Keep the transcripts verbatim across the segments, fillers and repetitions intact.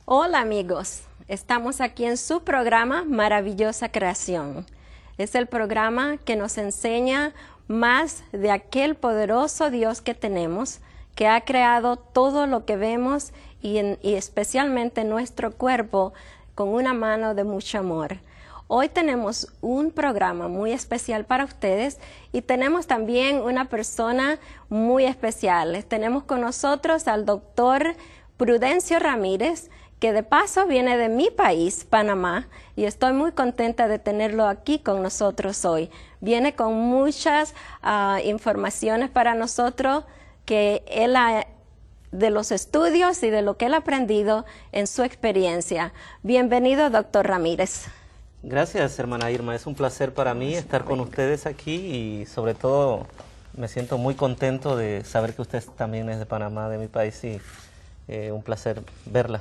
Hola amigos, estamos aquí en su programa Maravillosa Creación. Es el programa que nos enseña más de aquel poderoso Dios que tenemos, que ha creado todo lo que vemos y, en, y especialmente nuestro cuerpo con una mano de mucho amor. Hoy tenemos un programa muy especial para ustedes y tenemos también una persona muy especial. Tenemos con nosotros al doctor Prudencio Ramírez, que de paso viene de mi país, Panamá, y estoy muy contenta de tenerlo aquí con nosotros hoy. Viene con muchas uh, informaciones para nosotros que él ha, de los estudios y de lo que él ha aprendido en su experiencia. Bienvenido, doctor Ramírez. Gracias, hermana Irma. Es un placer para mí estar con ustedes aquí y sobre todo me siento muy contento de saber que usted también es de Panamá, de mi país, y eh, un placer verla.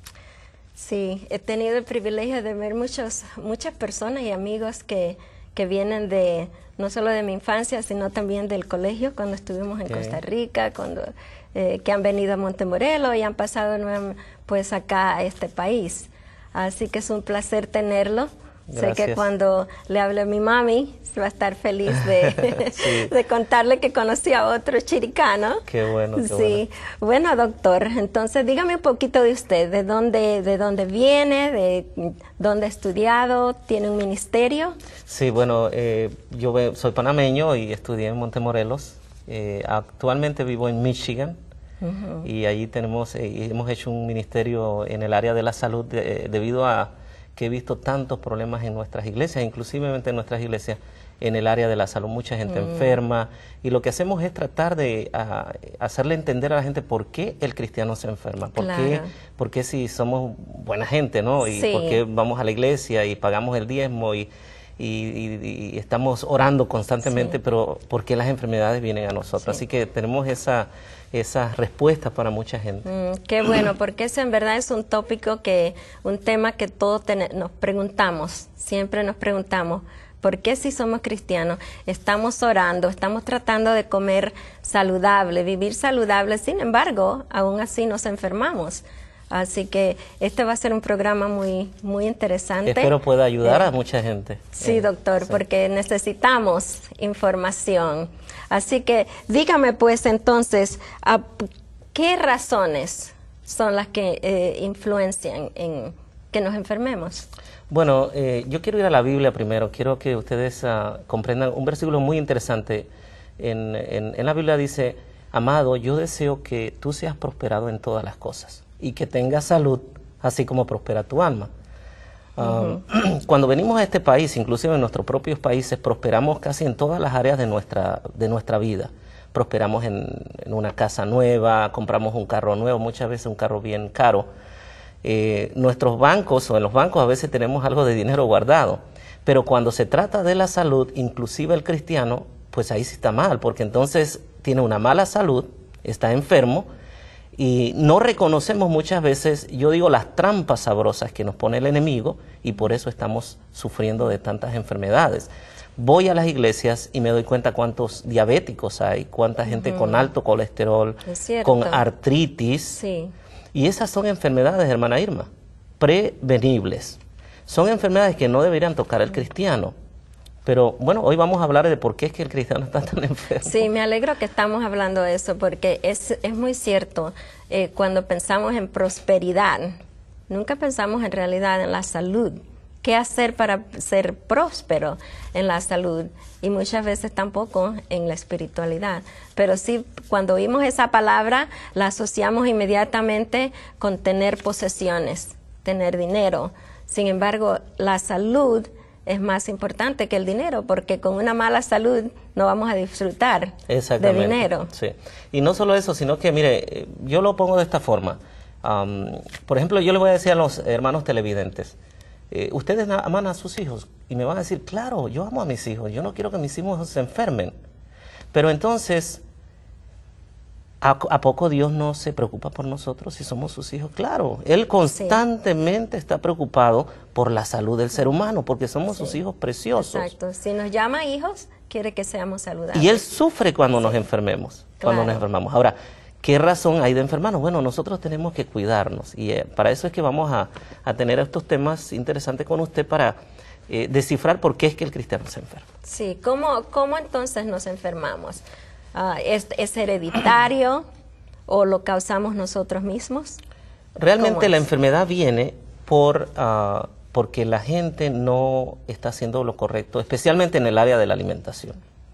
Sí, he tenido el privilegio de ver muchos, muchas personas y amigos que, que vienen de, no solo de mi infancia, sino también del colegio, cuando estuvimos en okay. Costa Rica, cuando, eh, que han venido a Montemorelos y han pasado pues acá a este país. Así que es un placer tenerlo. Gracias. Sé que cuando le hable a mi mami, va a estar feliz de, sí. de contarle que conocí a otro chiricano. Qué bueno, qué sí. bueno. Bueno, doctor, entonces dígame un poquito de usted, de dónde, de dónde viene, de dónde ha estudiado, tiene un ministerio. Sí, bueno, eh, yo soy panameño y estudié en Montemorelos. Eh, actualmente vivo en Michigan. Uh-huh. Y ahí tenemos, eh, hemos hecho un ministerio en el área de la salud de, debido a que he visto tantos problemas en nuestras iglesias, inclusive en nuestras iglesias, en el área de la salud, mucha gente mm. enferma, y lo que hacemos es tratar de a, hacerle entender a la gente por qué el cristiano se enferma, por, claro. qué, por qué si somos buena gente, ¿no? Y sí. por qué vamos a la iglesia y pagamos el diezmo y, y, y, y estamos orando constantemente, sí. pero por qué las enfermedades vienen a nosotros. Sí. Así que tenemos esa... esas respuestas para mucha gente. Mm, qué bueno, porque ese en verdad es un tópico que, un tema que todos nos preguntamos, siempre nos preguntamos, ¿por qué si somos cristianos? Estamos orando, estamos tratando de comer saludable, vivir saludable, sin embargo, aún así nos enfermamos. Así que este va a ser un programa muy, muy interesante. Espero pueda ayudar eh, a mucha gente. Sí, doctor, sí. porque necesitamos información. Así que dígame pues entonces, ¿qué razones son las que eh, influencian en que nos enfermemos? Bueno, eh, yo quiero ir a la Biblia primero. Quiero que ustedes uh, comprendan un versículo muy interesante. En, en, en la Biblia dice, amado, yo deseo que tú seas prosperado en todas las cosas y que tengas salud, así como prospera tu alma. Uh, uh-huh. Cuando venimos a este país, inclusive en nuestros propios países, prosperamos casi en todas las áreas de nuestra, de nuestra vida. Prosperamos en, en una casa nueva, compramos un carro nuevo, muchas veces un carro bien caro. Eh, nuestros bancos, o en los bancos a veces tenemos algo de dinero guardado, pero cuando se trata de la salud, inclusive el cristiano, pues ahí sí está mal, porque entonces tiene una mala salud, está enfermo, y no reconocemos muchas veces, yo digo, las trampas sabrosas que nos pone el enemigo y por eso estamos sufriendo de tantas enfermedades. Voy a las iglesias y me doy cuenta cuántos diabéticos hay, cuánta uh-huh. gente con alto colesterol, con artritis. Sí. Y esas son enfermedades, hermana Irma, prevenibles. Son enfermedades que no deberían tocar al cristiano. Pero bueno, hoy vamos a hablar de por qué es que el cristiano está tan enfermo. Sí, me alegro que estamos hablando de eso, porque es, es muy cierto, eh, cuando pensamos en prosperidad, nunca pensamos en realidad en la salud. ¿Qué hacer para ser próspero en la salud? Y muchas veces tampoco en la espiritualidad. Pero sí, cuando oímos esa palabra, la asociamos inmediatamente con tener posesiones, tener dinero. Sin embargo, la salud es más importante que el dinero, porque con una mala salud no vamos a disfrutar de dinero. Sí. Y no solo eso, sino que, mire, yo lo pongo de esta forma. Um, por ejemplo, yo le voy a decir a los hermanos televidentes, eh, ustedes aman a sus hijos, y me van a decir, claro, yo amo a mis hijos, yo no quiero que mis hijos se enfermen. Pero entonces, ¿a, a poco Dios no se preocupa por nosotros si somos sus hijos? Claro, Él constantemente sí. está preocupado por la salud del ser humano, porque somos sí. sus hijos preciosos. Exacto, si nos llama hijos, quiere que seamos saludables. Y Él sufre cuando sí. nos enfermemos, cuando claro. nos enfermamos. Ahora, ¿qué razón hay de enfermarnos? Bueno, nosotros tenemos que cuidarnos y eh, para eso es que vamos a, a tener estos temas interesantes con usted para eh, descifrar por qué es que el cristiano se enferma. Sí, ¿cómo, cómo entonces nos enfermamos? Uh, ¿es, ¿Es hereditario o lo causamos nosotros mismos? Realmente la enfermedad viene por, uh, porque la gente no está haciendo lo correcto, especialmente en el área de la alimentación.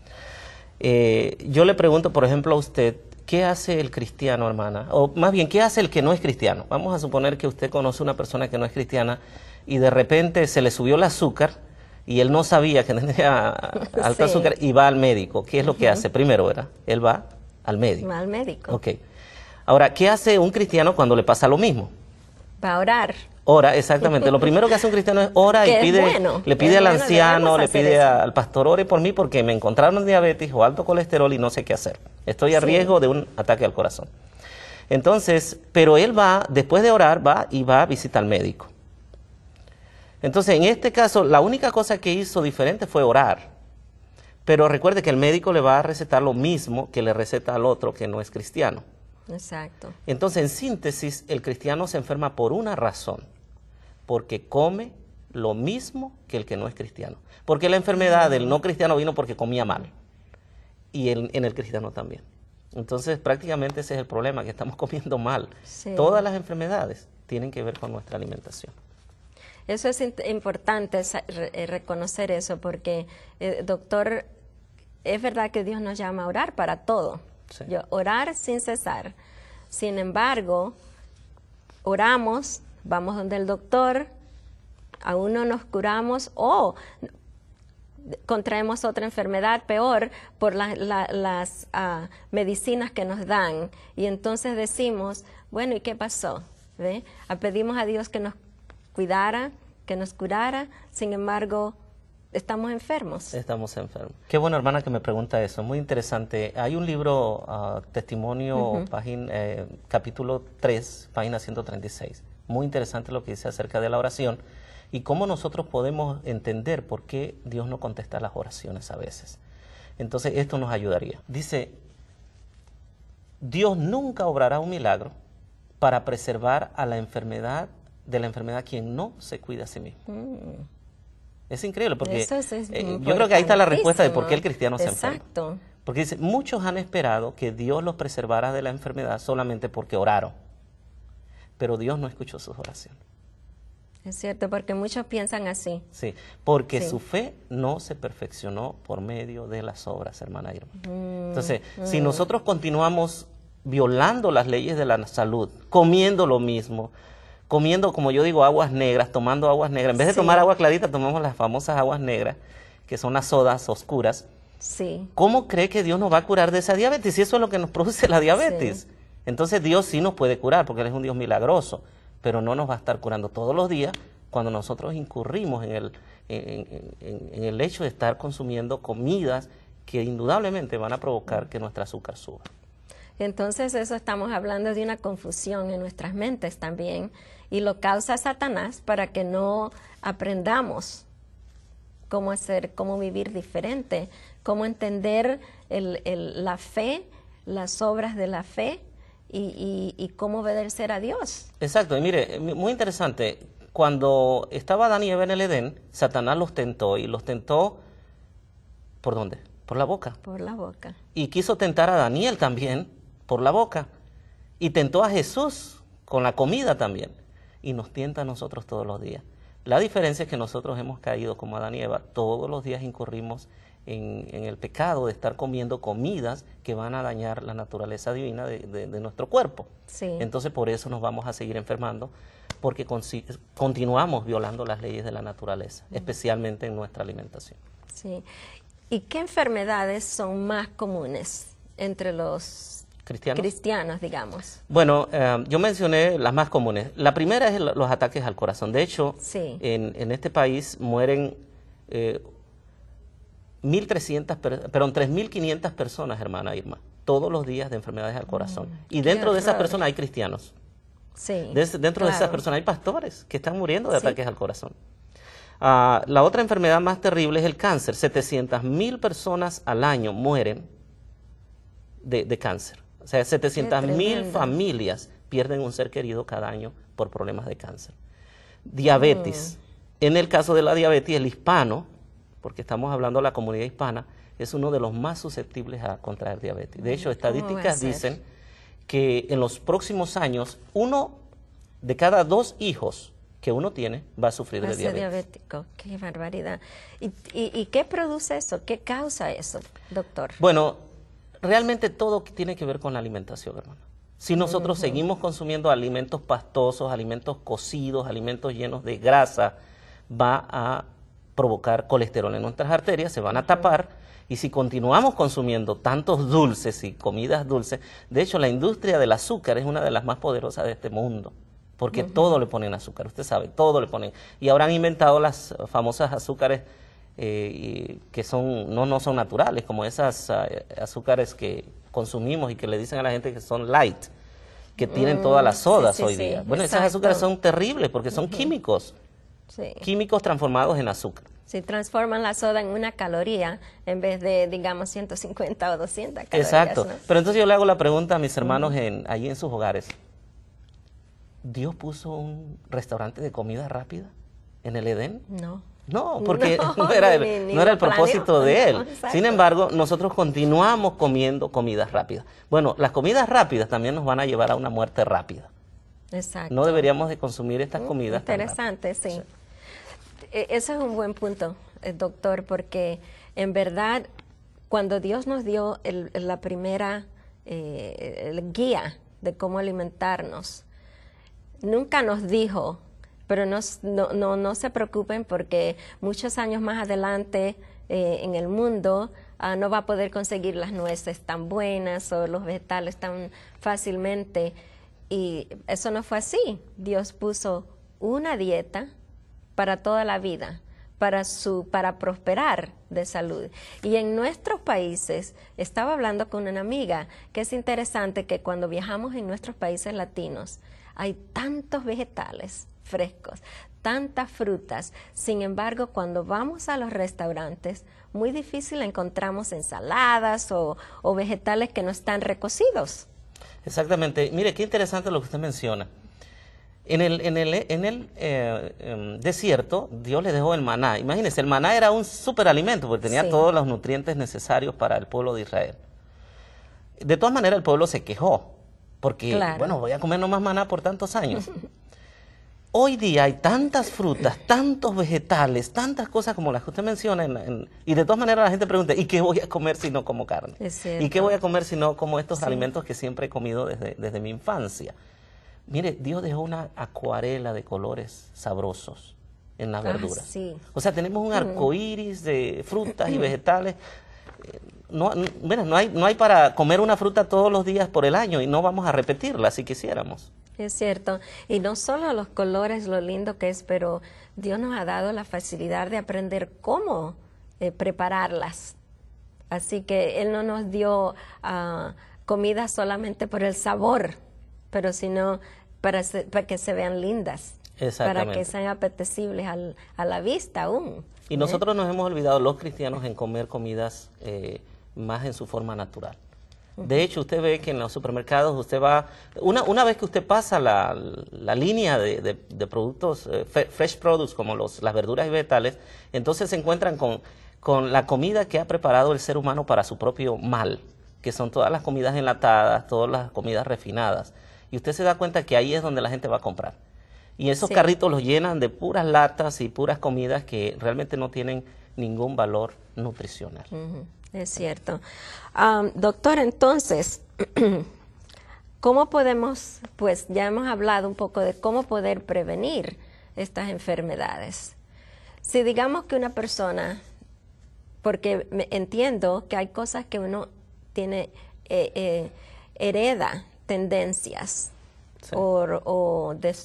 Eh, yo le pregunto, por ejemplo, a usted, ¿qué hace el cristiano, hermana? O más bien, ¿qué hace el que no es cristiano? Vamos a suponer que usted conoce una persona que no es cristiana y de repente se le subió el azúcar y él no sabía que tenía alto sí. azúcar y va al médico. ¿Qué es lo uh-huh. que hace? Primero, ¿verdad? Él va al médico. Va al médico. Ok. Ahora, ¿qué hace un cristiano cuando le pasa lo mismo? Va a orar. Ora, exactamente. Lo primero que hace un cristiano es ora y pide, bueno, le pide al bueno, anciano, le pide eso. al pastor, ore por mí porque me encontraron diabetes o alto colesterol y no sé qué hacer. Estoy a sí. riesgo de un ataque al corazón. Entonces, pero él va, después de orar, va y va a visitar al médico. Entonces, en este caso, la única cosa que hizo diferente fue orar. Pero recuerde que el médico le va a recetar lo mismo que le receta al otro que no es cristiano. Exacto. Entonces, en síntesis, el cristiano se enferma por una razón, porque come lo mismo que el que no es cristiano. Porque la enfermedad del no cristiano vino porque comía mal, y el, en el cristiano también. Entonces, prácticamente ese es el problema, que estamos comiendo mal. Sí. Todas las enfermedades tienen que ver con nuestra alimentación. Eso es importante, reconocer eso, porque, eh, doctor, es verdad que Dios nos llama a orar para todo. Sí. Yo, orar sin cesar. Sin embargo, oramos, vamos donde el doctor, aún no nos curamos o contraemos otra enfermedad peor por la, la, las uh, medicinas que nos dan. Y entonces decimos, bueno, ¿y qué pasó? ¿Ve? Pedimos a Dios que nos cuidara, que nos curara, sin embargo, estamos enfermos. Estamos enfermos. Qué bueno, hermana, que me pregunta eso. Muy interesante. Hay un libro, uh, Testimonio, uh-huh. página, eh, capítulo tres, página ciento treinta y seis. Muy interesante lo que dice acerca de la oración y cómo nosotros podemos entender por qué Dios no contesta las oraciones a veces. Entonces, esto nos ayudaría. Dice, Dios nunca obrará un milagro para preservar a la enfermedad, de la enfermedad quien no se cuida a sí mismo. Mm. Es increíble porque Eso es, es eh, yo creo que ahí está la respuesta de por qué el cristiano se enferma. Exacto. Porque dice, muchos han esperado que Dios los preservara de la enfermedad solamente porque oraron, pero Dios no escuchó sus oraciones. Es cierto, porque muchos piensan así. Sí, porque sí. su fe no se perfeccionó por medio de las obras, hermana Irma. Mm, Entonces, mm. si nosotros continuamos violando las leyes de la salud, comiendo lo mismo, comiendo, como yo digo, aguas negras, tomando aguas negras. En vez de sí. tomar agua clarita, tomamos las famosas aguas negras, que son las sodas oscuras. Sí. ¿Cómo cree que Dios nos va a curar de esa diabetes? Si eso es lo que nos produce la diabetes. Sí. Entonces Dios sí nos puede curar, porque Él es un Dios milagroso, pero no nos va a estar curando todos los días cuando nosotros incurrimos en el, en, en, en el hecho de estar consumiendo comidas que indudablemente van a provocar que nuestro azúcar suba. Entonces eso estamos hablando de una confusión en nuestras mentes también, y lo causa Satanás para que no aprendamos cómo hacer, cómo vivir diferente, cómo entender el, el, la fe, las obras de la fe y, y, y cómo obedecer a Dios. Exacto, y mire, muy interesante, cuando estaba Adán y Eva en el Edén, Satanás los tentó, y los tentó, ¿por dónde? Por la boca. Por la boca. Y quiso tentar a Daniel también, por la boca, y tentó a Jesús con la comida también. Y nos tienta a nosotros todos los días. La diferencia es que nosotros hemos caído como Adán y Eva, todos los días incurrimos en, en el pecado de estar comiendo comidas que van a dañar la naturaleza divina de, de, de nuestro cuerpo. Sí. Entonces por eso nos vamos a seguir enfermando, porque con, continuamos violando las leyes de la naturaleza, mm. especialmente en nuestra alimentación. Sí. ¿Y qué enfermedades son más comunes entre los ¿Cristianos? cristianos, digamos? Bueno, eh, yo mencioné las más comunes. La primera es el, los ataques al corazón. De hecho, sí. en, en este país mueren eh, mil trescientas, perdón, tres mil quinientas personas, hermana Irma, todos los días de enfermedades al corazón. Mm, y dentro de esas personas hay cristianos. Sí, de, dentro claro. de esas personas hay pastores que están muriendo de sí. ataques al corazón. Uh, la otra enfermedad más terrible es el cáncer. setecientas mil personas al año mueren de, de cáncer. O sea, setecientas mil familias pierden un ser querido cada año por problemas de cáncer. Diabetes. Mm. En el caso de la diabetes, el hispano, porque estamos hablando de la comunidad hispana, es uno de los más susceptibles a contraer diabetes. De hecho, estadísticas dicen que en los próximos años, uno de cada dos hijos que uno tiene va a sufrir va de a ser diabetes. diabético, qué barbaridad. ¿Y, y, ¿Y qué produce eso? ¿Qué causa eso, doctor? Bueno, realmente todo tiene que ver con la alimentación, hermano. Si nosotros uh-huh. seguimos consumiendo alimentos pastosos, alimentos cocidos, alimentos llenos de grasa, va a provocar colesterol en nuestras arterias, se van a tapar, y si continuamos consumiendo tantos dulces y comidas dulces, de hecho la industria del azúcar es una de las más poderosas de este mundo, porque uh-huh. todo le ponen azúcar, usted sabe, todo le ponen. Y ahora han inventado las famosas azúcares eh, que son no, no son naturales, como esas uh, azúcares que consumimos y que le dicen a la gente que son light, que tienen mm, todas las sodas sí, sí, hoy día. Sí, bueno, exacto. Esas azúcares son terribles porque son uh-huh. químicos, sí. químicos transformados en azúcar. Si transforman la soda en una caloría en vez de, digamos, ciento cincuenta o doscientas calorías. Exacto. ¿No? Pero entonces yo le hago la pregunta a mis hermanos uh-huh. en, allí en sus hogares. ¿Dios puso un restaurante de comida rápida en el Edén? No. No, porque no, no era el, ni, ni no era el propósito planeó. de Él. No, Sin embargo, nosotros continuamos comiendo comidas rápidas. Bueno, las comidas rápidas también nos van a llevar a una muerte rápida. Exacto. No deberíamos de consumir estas comidas. Interesante, sí. sí. Ese es un buen punto, doctor, porque en verdad, cuando Dios nos dio el, la primera eh, el guía de cómo alimentarnos, nunca nos dijo, pero no, no, no, no se preocupen porque muchos años más adelante eh, en el mundo uh, no va a poder conseguir las nueces tan buenas o los vegetales tan fácilmente. Y eso no fue así. Dios puso una dieta para toda la vida, para, su, para prosperar de salud. Y en nuestros países, estaba hablando con una amiga, que es interesante que cuando viajamos en nuestros países latinos, hay tantos vegetales frescos, tantas frutas. Sin embargo, cuando vamos a los restaurantes, muy difícil encontramos ensaladas o, o vegetales que no están recocidos. Exactamente. Mire, qué interesante lo que usted menciona. En el, en el, en el eh, eh, desierto, Dios le dejó el maná. Imagínense, el maná era un superalimento porque tenía sí. todos los nutrientes necesarios para el pueblo de Israel. De todas maneras, el pueblo se quejó porque, claro. bueno, voy a comer nomás maná por tantos años. Hoy día hay tantas frutas, tantos vegetales, tantas cosas como las que usted menciona, en, en, y de todas maneras la gente pregunta, ¿y qué voy a comer si no como carne? ¿Y qué voy a comer si no como estos sí. alimentos que siempre he comido desde, desde mi infancia? Mire, Dios dejó una acuarela de colores sabrosos en las ah, verduras. Sí. O sea, tenemos un arco iris de frutas y vegetales. No, no, mira, no hay, no hay para comer una fruta todos los días por el año y no vamos a repetirla si quisiéramos. Es cierto. Y no solo los colores, lo lindo que es, pero Dios nos ha dado la facilidad de aprender cómo eh, prepararlas. Así que Él no nos dio uh, comida solamente por el sabor, pero sino para, se, para que se vean lindas, para que sean apetecibles al, a la vista aún. Y nosotros ¿eh? nos hemos olvidado, los cristianos, en comer comidas eh, más en su forma natural. Uh-huh. De hecho, usted ve que en los supermercados usted va, una, una vez que usted pasa la, la línea de, de, de productos, eh, fresh produce, como los, las verduras y vegetales, entonces se encuentran con, con la comida que ha preparado el ser humano para su propio mal, que son todas las comidas enlatadas, todas las comidas refinadas. Y usted se da cuenta que ahí es donde la gente va a comprar. Y esos sí. carritos los llenan de puras latas y puras comidas que realmente no tienen ningún valor nutricional. Uh-huh. Es cierto. Um, doctor, entonces, ¿cómo podemos, pues ya hemos hablado un poco de cómo poder prevenir estas enfermedades? Si digamos que una persona, porque me entiendo que hay cosas que uno tiene, eh, eh, hereda tendencias sí. o, o des,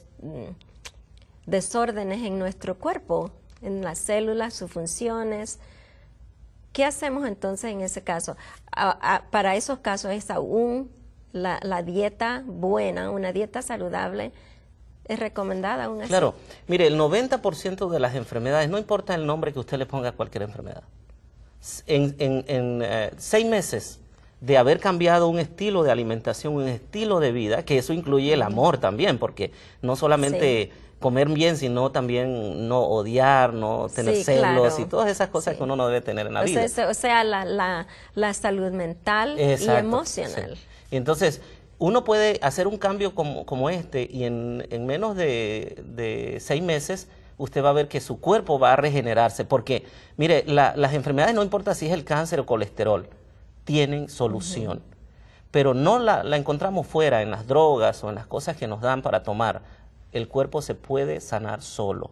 desórdenes en nuestro cuerpo, en las células, sus funciones. ¿Qué hacemos entonces en ese caso? A, a, para esos casos es aún la, la dieta buena, una dieta saludable, es recomendada aún así. Claro, mire, el noventa por ciento de las enfermedades, no importa el nombre que usted le ponga a cualquier enfermedad, en, en, en eh, seis meses de haber cambiado un estilo de alimentación, un estilo de vida, que eso incluye el amor también, porque no solamente sí. comer bien, sino también no odiar, no tener sí, celos claro. y todas esas cosas sí. que uno no debe tener en la o vida. Sea, o sea, la, la, la salud mental Exacto, y emocional. Sí. Y entonces, uno puede hacer un cambio como, como este y en, en menos de, de seis meses usted va a ver que su cuerpo va a regenerarse, porque, mire, la, las enfermedades, no importa si es el cáncer o colesterol, tienen solución, uh-huh. pero no la, la encontramos fuera, en las drogas o en las cosas que nos dan para tomar. El cuerpo se puede sanar solo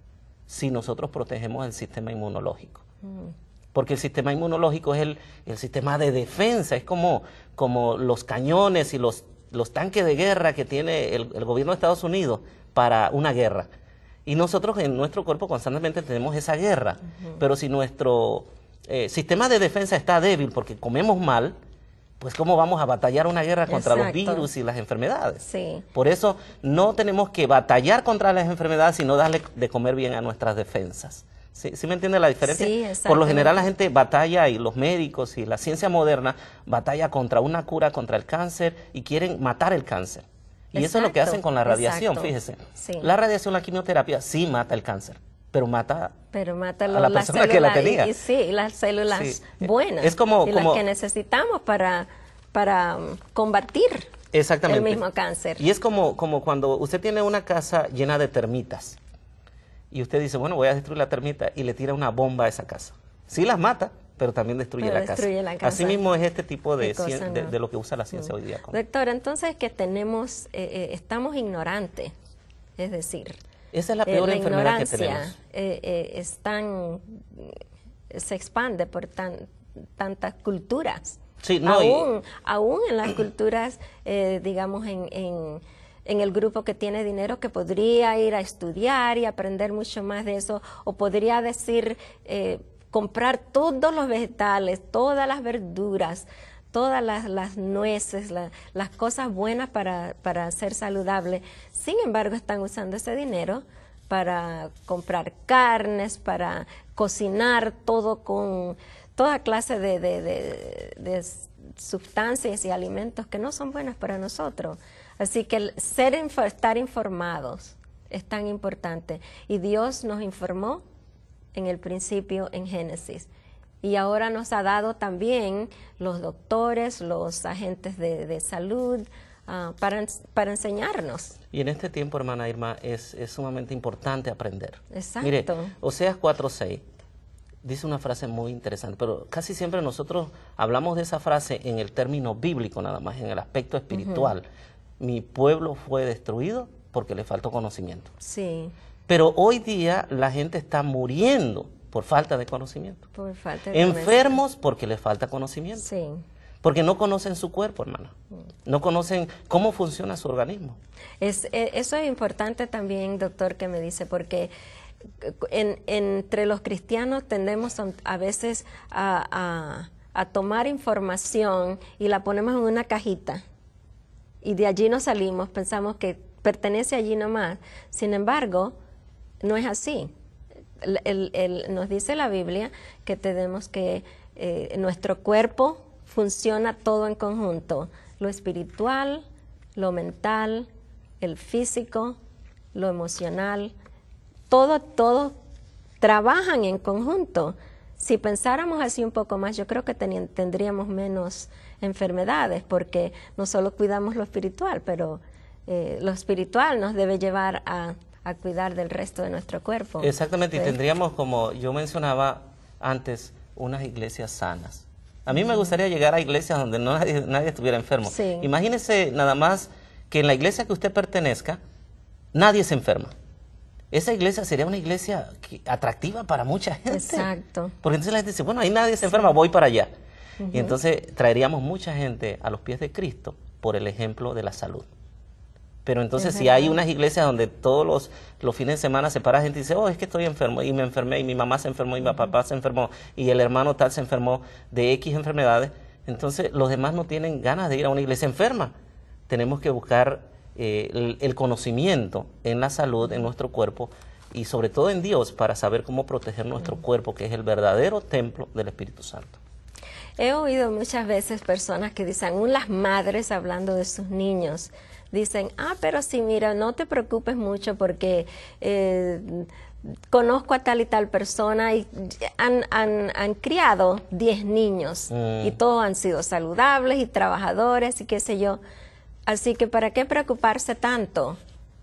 si nosotros protegemos el sistema inmunológico. Uh-huh. Porque el sistema inmunológico es el, el sistema de defensa, es como, como los cañones y los, los tanques de guerra que tiene el, el gobierno de Estados Unidos para una guerra. Y nosotros en nuestro cuerpo constantemente tenemos esa guerra, uh-huh. pero si nuestro eh, sistema de defensa está débil porque comemos mal, pues ¿cómo vamos a batallar una guerra contra Exacto. los virus y las enfermedades? Sí. Por eso no tenemos que batallar contra las enfermedades, sino darle de comer bien a nuestras defensas. ¿Sí, ¿Sí me entiende la diferencia? Sí, Por lo general la gente batalla, y los médicos y la ciencia moderna batalla contra una cura contra el cáncer y quieren matar el cáncer. Y Exacto. eso es lo que hacen con la radiación, Exacto. fíjese. Sí. La radiación, la quimioterapia, sí mata el cáncer, pero mata, pero mata lo, a la persona que la tenía. Y, y sí, las células sí. buenas, es como, y como, las que necesitamos para, para um, combatir Exactamente. el mismo cáncer. Y es como, como cuando usted tiene una casa llena de termitas, y usted dice, bueno, voy a destruir la termita, y le tira una bomba a esa casa. Sí las mata, pero también destruye, pero la, destruye casa. la casa. Así mismo es este tipo de, cosa, cien, no? de, de lo que usa la ciencia mm. hoy día. Doctor, entonces que tenemos, eh, eh, estamos ignorantes, es decir, esa es la peor eh, la enfermedad que tenemos. Eh, eh, es tan, se expande por tan, tantas culturas. Sí, no, aún, y... aún en las culturas, eh, digamos, en, en, en el grupo que tiene dinero, que podría ir a estudiar y aprender mucho más de eso, o podría decir, eh, comprar todos los vegetales, todas las verduras, todas las, las nueces, la, las cosas buenas para, para ser saludable. Sin embargo, están usando ese dinero para comprar carnes, para cocinar todo con toda clase de, de, de, de sustancias y alimentos que no son buenos para nosotros. Así que el ser, estar informados es tan importante. Y Dios nos informó en el principio en Génesis. Y ahora nos ha dado también los doctores, los agentes de, de salud, uh, para, para enseñarnos. Y en este tiempo, hermana Irma, es, es sumamente importante aprender. Exacto. Mire, Oseas cuatro seis dice una frase muy interesante, pero casi siempre nosotros hablamos de esa frase en el término bíblico nada más, en el aspecto espiritual. Uh-huh. Mi pueblo fue destruido porque le faltó conocimiento. Sí. Pero hoy día la gente está muriendo por falta de conocimiento. Por falta de Enfermos porque les falta conocimiento. Sí. Porque no conocen su cuerpo, hermana. No conocen cómo funciona su organismo. Es, eso es importante también, doctor, que me dice, porque en, entre los cristianos tendemos a veces a, a, a tomar información y la ponemos en una cajita. Y de allí nos salimos, pensamos que pertenece allí nomás. Sin embargo, no es así. El, el, el, nos dice la Biblia que tenemos que, eh, nuestro cuerpo funciona todo en conjunto, lo espiritual, lo mental, el físico, lo emocional, todo, todo trabajan en conjunto. Si pensáramos así un poco más, yo creo que ten, tendríamos menos enfermedades, porque no solo cuidamos lo espiritual, pero eh, lo espiritual nos debe llevar a a cuidar del resto de nuestro cuerpo. Exactamente, ¿sí? Y tendríamos, como yo mencionaba antes, unas iglesias sanas. A mí uh-huh. me gustaría llegar a iglesias donde no nadie, nadie estuviera enfermo. Sí. Imagínese nada más que en la iglesia que usted pertenezca, nadie se enferma. Esa iglesia sería una iglesia que, atractiva para mucha gente. Exacto. Porque entonces la gente dice, bueno, ahí nadie se enferma, sí. voy para allá. Uh-huh. Y entonces traeríamos mucha gente a los pies de Cristo por el ejemplo de la salud. Pero entonces si hay unas iglesias donde todos los, los fines de semana se para gente y dice, oh, es que estoy enfermo, y me enfermé, y mi mamá se enfermó, y mi papá se enfermó, y el hermano tal se enfermó de X enfermedades, entonces los demás no tienen ganas de ir a una iglesia enferma. Tenemos que buscar eh, el, el conocimiento en la salud, en nuestro cuerpo, y sobre todo en Dios, para saber cómo proteger nuestro cuerpo, que es el verdadero templo del Espíritu Santo. He oído muchas veces personas que dicen, aún las madres hablando de sus niños, dicen, ah, pero sí, mira, no te preocupes mucho porque eh, conozco a tal y tal persona y han, han, han criado diez niños mm. y todos han sido saludables y trabajadores y qué sé yo. Así que ¿para qué preocuparse tanto?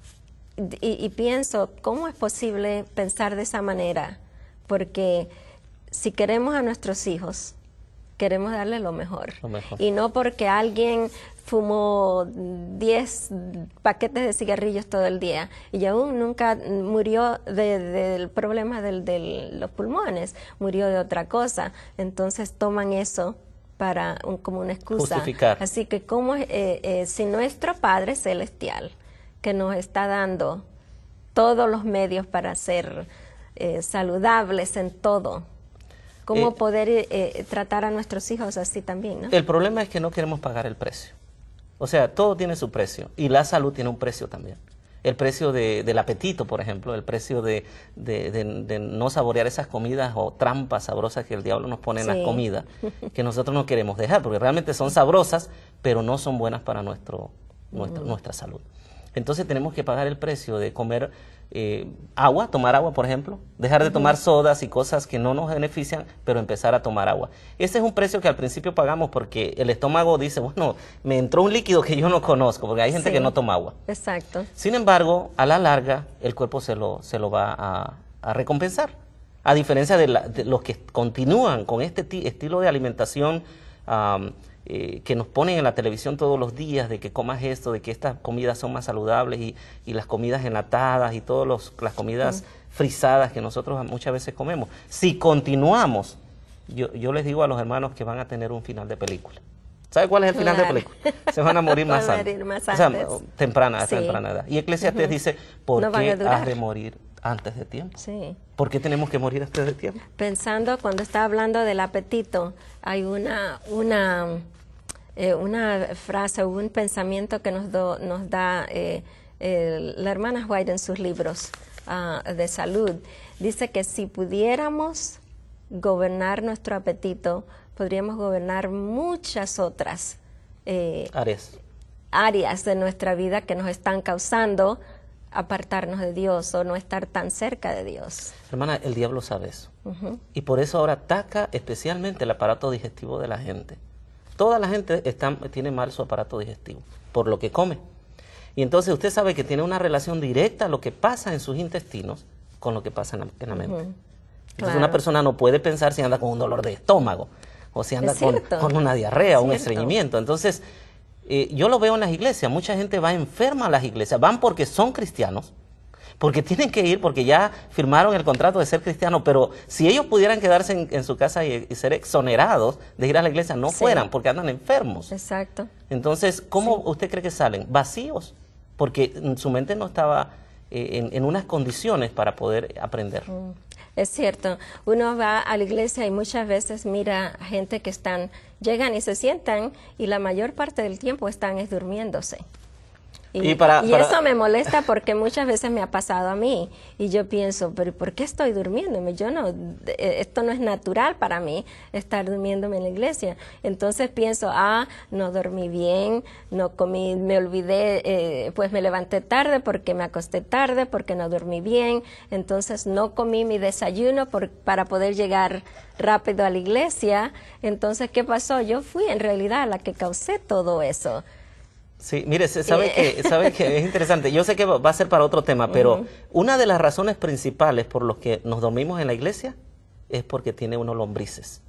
Y, y pienso, ¿cómo es posible pensar de esa manera? Porque si queremos a nuestros hijos, queremos darle lo mejor. Lo mejor. Y no porque alguien fumó diez paquetes de cigarrillos todo el día y aún nunca murió de, del problema del, de los pulmones, murió de otra cosa. Entonces toman eso para un, como una excusa. Justificar. Así que como eh, eh, si nuestro Padre Celestial, que nos está dando todos los medios para ser eh, saludables en todo, ¿cómo eh, poder eh, tratar a nuestros hijos así también, ¿no? El problema es que no queremos pagar el precio. O sea, todo tiene su precio y la salud tiene un precio también. El precio de, del apetito, por ejemplo, el precio de, de, de, de no saborear esas comidas o trampas sabrosas que el diablo nos pone en sí. las comidas, que nosotros no queremos dejar, porque realmente son sabrosas, pero no son buenas para nuestro, nuestra, mm. nuestra salud. Entonces tenemos que pagar el precio de comer eh, agua, tomar agua, por ejemplo, dejar de uh-huh. tomar sodas y cosas que no nos benefician, pero empezar a tomar agua. Ese es un precio que al principio pagamos porque el estómago dice, bueno, me entró un líquido que yo no conozco, porque hay gente sí. que no toma agua. Exacto. Sin embargo, a la larga, el cuerpo se lo, se lo va a, a recompensar. A diferencia de, la, de los que continúan con este estilo de alimentación um, Eh, que nos ponen en la televisión todos los días de que comas esto, de que estas comidas son más saludables y, y las comidas enlatadas y todas las comidas mm. frisadas que nosotros muchas veces comemos. Si continuamos, yo, yo les digo a los hermanos que van a tener un final de película. ¿Sabe cuál es el final claro. de película? Se van a morir más antes. Más antes. O sea, temprana, sí. temprana edad. Y Eclesiastés uh-huh. dice, ¿por no qué has de morir antes de tiempo? Sí. ¿Por qué tenemos que morir antes de tiempo? Pensando, cuando está hablando del apetito, hay una... una Eh, una frase o un pensamiento que nos, do, nos da eh, eh, la hermana White en sus libros uh, de salud. Dice que si pudiéramos gobernar nuestro apetito, podríamos gobernar muchas otras eh, áreas. áreas de nuestra vida que nos están causando apartarnos de Dios o no estar tan cerca de Dios. Hermana, el diablo sabe eso. Uh-huh. Y por eso ahora ataca especialmente el aparato digestivo de la gente. Toda la gente está, tiene mal su aparato digestivo, por lo que come. Y entonces usted sabe que tiene una relación directa lo que pasa en sus intestinos con lo que pasa en la, en la mente. Uh-huh. Entonces claro. una persona no puede pensar si anda con un dolor de estómago, o si anda con, con una diarrea o un estreñimiento. Entonces, eh, yo lo veo en las iglesias, mucha gente va enferma a las iglesias, van porque son cristianos, porque tienen que ir, porque ya firmaron el contrato de ser cristianos, pero si ellos pudieran quedarse en, en su casa y, y ser exonerados de ir a la iglesia, no sí. fueran, porque andan enfermos. Exacto. Entonces, ¿cómo sí. usted cree que salen? Vacíos, porque su mente no estaba eh, en, en unas condiciones para poder aprender. Mm. Es cierto, uno va a la iglesia y muchas veces mira gente que están, llegan y se sientan y la mayor parte del tiempo están es durmiéndose. Y, y, para, y para... eso me molesta porque muchas veces me ha pasado a mí y yo pienso, pero ¿por qué estoy durmiéndome? Yo no, esto no es natural para mí, estar durmiéndome en la iglesia. Entonces pienso, ah, no dormí bien, no comí, me olvidé, eh, pues me levanté tarde porque me acosté tarde, porque no dormí bien, entonces no comí mi desayuno por, para poder llegar rápido a la iglesia. Entonces, ¿qué pasó? Yo fui en realidad la que causé todo eso. Sí, mire, sabe que, sabe que es interesante. Yo sé que va a ser para otro tema, pero uh-huh. una de las razones principales por los que nos dormimos en la iglesia es porque tiene unos lombrices.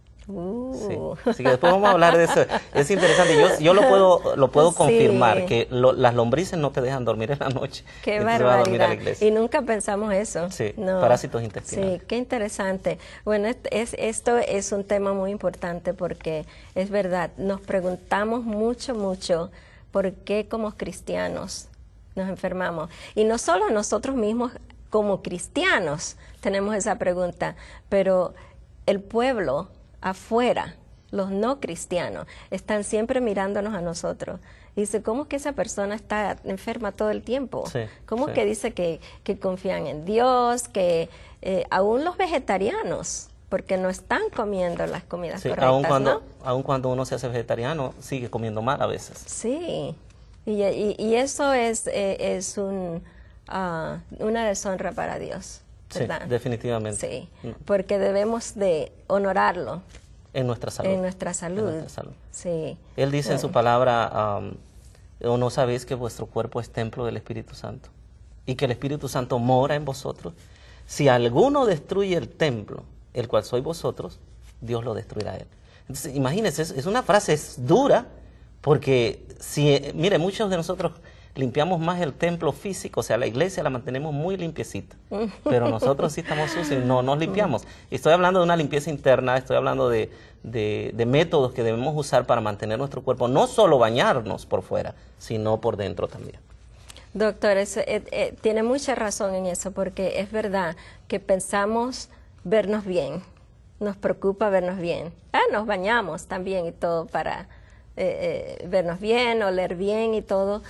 Uh. Sí. Así que después vamos a hablar de eso. Es interesante. Yo, yo lo puedo, lo puedo sí. confirmar, que lo, las lombrices no te dejan dormir en la noche. Qué barbaridad. Y nunca pensamos eso. Sí, no. Parásitos intestinales. Sí, qué interesante. Bueno, es, esto es un tema muy importante porque es verdad, nos preguntamos mucho, mucho por qué como cristianos nos enfermamos. Y no solo nosotros mismos como cristianos tenemos esa pregunta, pero el pueblo afuera, los no cristianos, están siempre mirándonos a nosotros. Dice, ¿cómo es que esa persona está enferma todo el tiempo? Sí, ¿Cómo es sí. que dice que, que confían en Dios, que eh, aún los vegetarianos porque no están comiendo las comidas Sí, correctas, aun cuando, ¿no? aun cuando uno se hace vegetariano, sigue comiendo mal a veces. Sí, y, y, y eso es, eh, es un, uh, una deshonra para Dios, ¿verdad? Sí, definitivamente. Sí, porque debemos de honorarlo. En nuestra salud. En nuestra salud. En nuestra salud. Sí. Él dice bueno. en su palabra, um, ¿o no sabéis que vuestro cuerpo es templo del Espíritu Santo? Y que el Espíritu Santo mora en vosotros. Si alguno destruye el templo, el cual sois vosotros, Dios lo destruirá a él. Entonces, imagínense, es, es una frase es dura, porque si, mire, muchos de nosotros limpiamos más el templo físico, o sea, la iglesia la mantenemos muy limpiecita, pero nosotros sí estamos sucios, no nos limpiamos. Y estoy hablando de una limpieza interna, estoy hablando de, de, de métodos que debemos usar para mantener nuestro cuerpo, no solo bañarnos por fuera, sino por dentro también. Doctor, eso, eh, eh, tiene mucha razón en eso, porque es verdad que pensamos vernos bien, nos preocupa vernos bien. Ah, nos bañamos también y todo para eh, eh, vernos bien, oler bien y todo.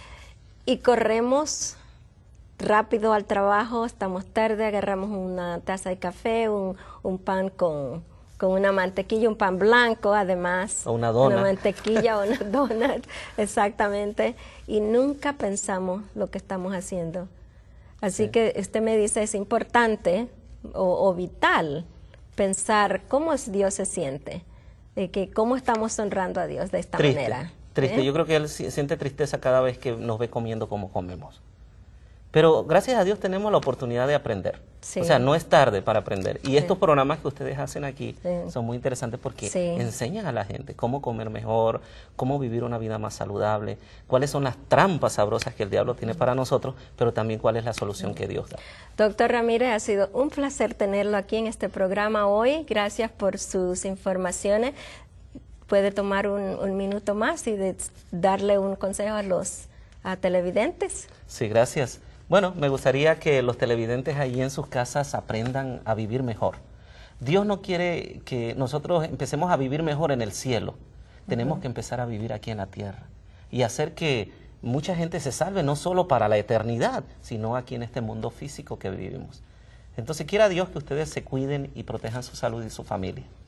Y corremos rápido al trabajo, estamos tarde, agarramos una taza de café, un, un pan con, con una mantequilla, un pan blanco además. O una dona. Una mantequilla o una donut, exactamente. Y nunca pensamos lo que estamos haciendo. Así sí. que usted me dice, es importante o, o vital pensar cómo Dios se siente, de que cómo estamos honrando a Dios de esta Triste. manera. Triste, ¿Eh? yo creo que él siente tristeza cada vez que nos ve comiendo como comemos. Pero gracias a Dios tenemos la oportunidad de aprender. Sí. O sea, no es tarde para aprender. Y sí. estos programas que ustedes hacen aquí sí. son muy interesantes porque sí. enseñan a la gente cómo comer mejor, cómo vivir una vida más saludable, cuáles son las trampas sabrosas que el diablo tiene para nosotros, pero también cuál es la solución que Dios da. Doctor Ramírez, ha sido un placer tenerlo aquí en este programa hoy. Gracias por sus informaciones. Puede tomar un, un minuto más y de, darle un consejo a los a televidentes. Sí, gracias. Bueno, me gustaría que los televidentes allí en sus casas aprendan a vivir mejor. Dios no quiere que nosotros empecemos a vivir mejor en el cielo. Tenemos uh-huh. que empezar a vivir aquí en la tierra y hacer que mucha gente se salve, no solo para la eternidad, sino aquí en este mundo físico que vivimos. Entonces, quiera Dios que ustedes se cuiden y protejan su salud y su familia.